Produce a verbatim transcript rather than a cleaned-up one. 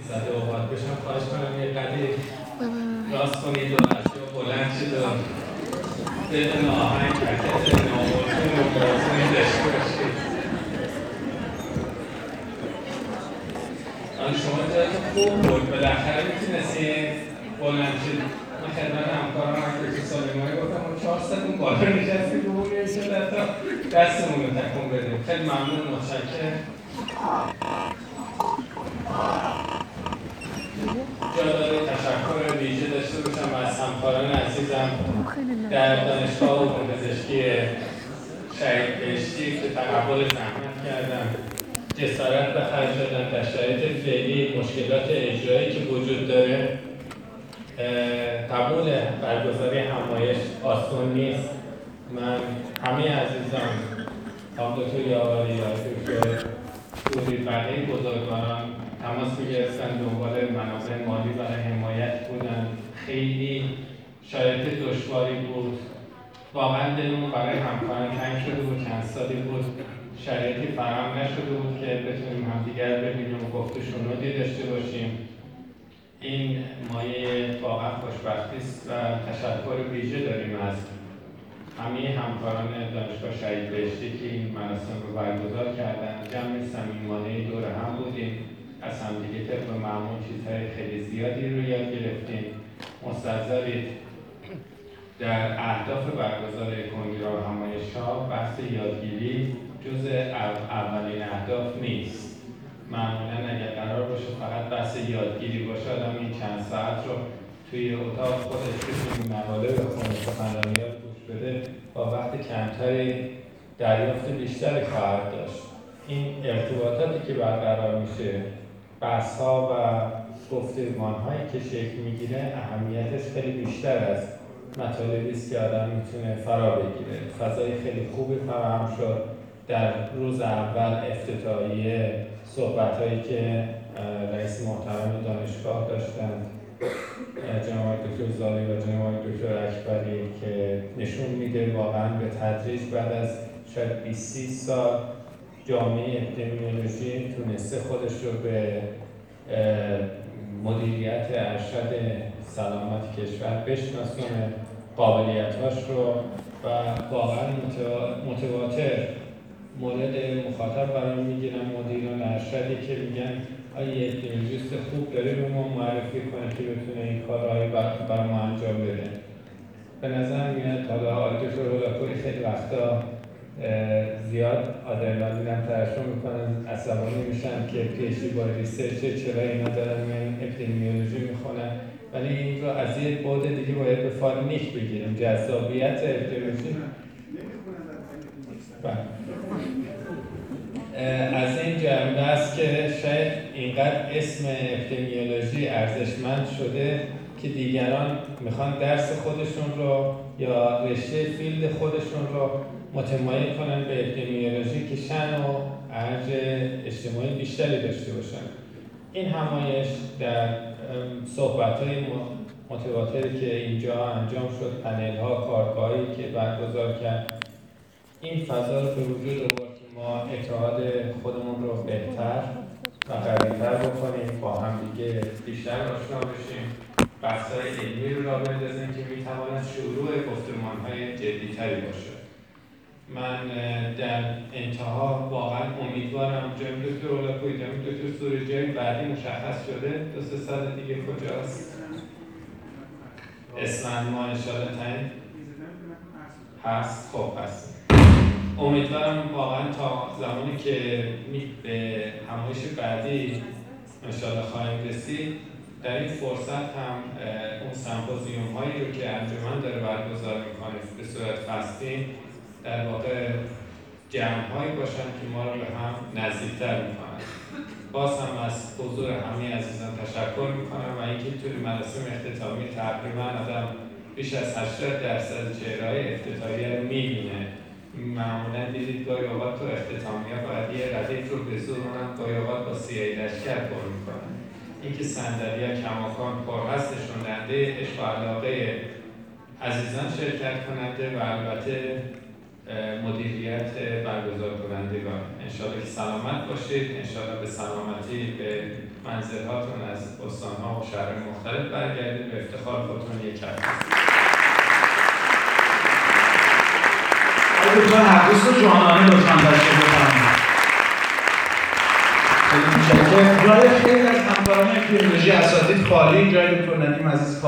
زده و باید بشم خواهش کنم یه قدری راست کنید و از جا بلند شید و بدون آهنگ حرکت ناموزون و بازونی داشته باشید. حالا شما جایتون خوب بود، بالاخره میتونستید بلند شید. من خدمت همکارم هم که تو سالیمانی گفتم اون چهار ستون بالا نشستید و اون یه شده تا دستمون رو تکون بدیم. خیلی ممنون، متشکرم. جا داره تشکر ویژه داشته باشم از همکاران عزیزم در دانشگاه علوم پزشکی شهید بهشتی که تقبل زحمت کردن، جسارت به خرج دادن در شرایط فعلی مشکلات اجرایی که وجود داره. قبول برگزاری همایش آسان نیست. من همه عزیزان آقای دکتر یاوری، دکتر پوری، بقیه بزرگواران تماس می‌گرفتن، دنبال منابع مالی برای حمایت بودن. خیلی شرایط دشواری بود. واقعا دلمون برای همکاران تنگ شده بود. چند سالی بود شرایطی فراهم نشده بود که بتونیم همدیگر ببینیم و گفت و شنودی داشته باشیم. این مایه واقعا خوشبختی است و تشکر ویژه داریم از همه همکاران دانشگاه شهید بهشتی که این مراسم رو برگزار کردن. جمع صمیمانه دور هم بودیم، از همدیگه طبق معمول چیزهای خیلی زیادی رو یاد گرفتیم. مستحضرید در اهداف برگزار کنگره و همایش‌ها بحث یادگیری جز اولین اهداف نیست. معمولاً اگر قرار باشه فقط بحث یادگیری باشه، آدم این چند ساعت رو توی اتاق خودش بتونه مقاله بخونه، سخنرانی‌ها گوش بده، با وقت کمتری دریافت بیشتری خواهد داشت. این ارتباطاتی که برقرار میشه، بحث‌ها و گفتمان‌هایی که شکل میگیره، اهمیتش خیلی بیشتر از مطالبی است که آدم میتونه فرا بگیره. فضای خیلی خوبی فراهم شد در روز اول افتتاحیه، صحبت‌هایی که رئیس محترم دانشگاه داشتند، جناب دکتر زالی و جناب دکتر اکبری، که نشون میده واقعاً به تدریج بعد از شاید بیست سال جامعه اپیدمیولوژی تونسته خودش رو به مدیریت ارشد سلامت کشور بشناسونه، قابلیت‌هاش رو، و واقعاً متواتر مورد مخاطب قرار میگیرن مدیران ارشدی که میگن آیا یه اپیدمیولوژیست خوب داره به ما معرفی کنه که بتونه این کارهای بر ما انجام بده. به نظر میاد حالا آقای دکتر هولاکویی خیلی وقتا زیاد آدرنالین هم ترشح میکنن، عصبانی میشن که پی اچ دی با ریسرچ چرا اینا دارن میان اپیدمیولوژی میخونن، ولی این رو از یه بعد دیگه باید به فارنیک بگیریم، جذابیت اپیدمیولوژی. از این جنبه است که شاید اینقدر اسم اپیدمیولوژی ارزشمند شده که دیگران میخوان درس خودشون رو یا رشته فیلد خودشون رو متمایل کنن به اپیدمیولوژی که شأن و ارج اجتماعی بیشتری داشته باشن. این همایش در صحبت‌های متواتری که اینجا انجام شد، پنل‌ها، کارگاهی که برگزار کرد، این فضا رو به وجود آورد که ما اتحاد خودمون رو بهتر و قوی‌تر بکنیم، با هم دیگه بیشتر آشنا بشیم، بحث‌های علمی رو راه بندازیم که می‌تواند شروع گفتمان‌های جدی‌تری باشه. من در انتها واقعاً امیدوارم جناب دکتر هولاکویی، جناب دکتر سوری، جای بعدی مشخص شده دو سه سال دیگه کجاست؟ اسفند ماه انشاءالله تعیین هست. خب هست. امیدوارم واقعا تا زمانی که به همایش بعدی انشاءالله خواهیم رسید، در این فرصت هم اون سمپوزیوم هایی رو که انجمن داره برگزار میکنه به صورت فصلی، در واقع جمع هایی باشن که ما رو به هم نزدیکتر میکنن. باز هم از حضور همه عزیزان تشکر میکنم و اینکه توی مراسم اختتامی تقریبا آدم بیش از هشتاد درصد چهره‌های افتتاحیه رو میبینه. معمولا دیدید گاهی اوقات تو اختتامیه باید یه ردیف رو بزنن، گاهی اوقات با سیاهی لشکر پر میکنن. اینکه صندلی‌ها کماکان پر هست نشون دهنده عشق و علاقه عزیزان شرکت کننده و البته مدیریت برگزار کنندگان. انشالله که سلامت باشید، انشالله به سلامتی به منزل‌هاتون از استان‌ها و شهرهای مختلف برگردید، به افتخار خودتون یک کرد. آقای دکتر حقیس رو جانانه لطفاً تشریف بفرمایید. خیلی متشکرم. جای خیلی از همکاران اپیدمیولوژی اساتید خالی، جای دکتر ندیم عزیز